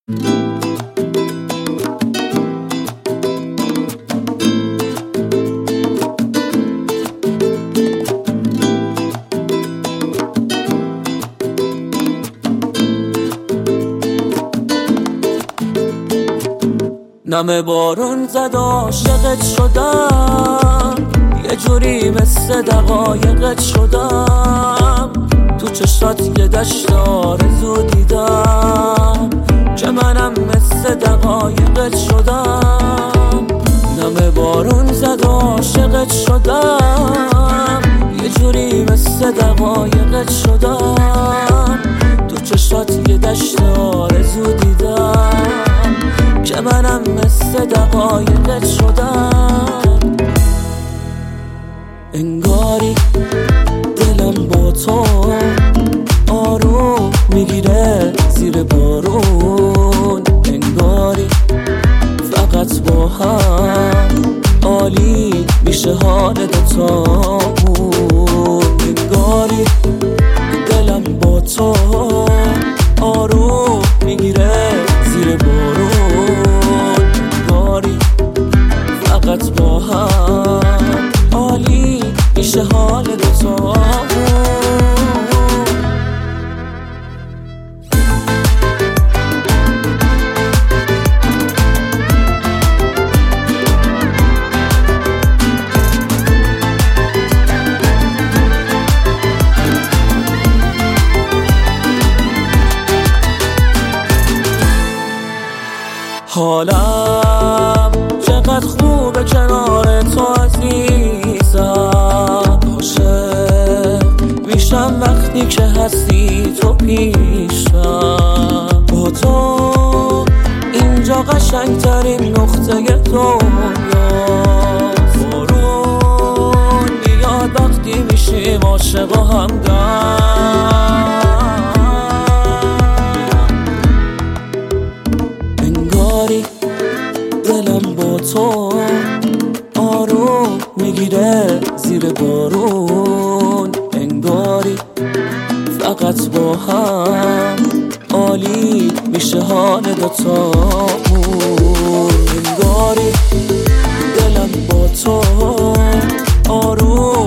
نم بارون زد عاشقت شدم، یه جوری مثل دقایقت شدم. تو چشات یه دشت آرزو دیدم که منم مثل دقایقت شدم. نم بارون زد عاشقت شدم، یه جوری مثل دقایقت شدم. تو چشات یه دشت آرزو دیدم که منم مثل دقایقت شدم. انگاری دلم با تو آروم میگیره زیر بارون، انگاری فقط با هم عالی میشه حال دوتامون. انگاری دلم با تو آروم میگیره زیر بارون، انگاری فقط با هم عالی میشه حال دوتامون. حالم چقدر خوبه کنار تو عزیزم، عاشق میشم وقتی که هستی تو پیشم. با تو اینجا قشنگترین نقطه دنیاست. بارون میاد وقتی میشیم عاشق و همدم. دلم با تو آروم میگیره زیر بارون، انگاری فقط با هم عالی میشه حال دوتامون. انگاری دلم با تو آروم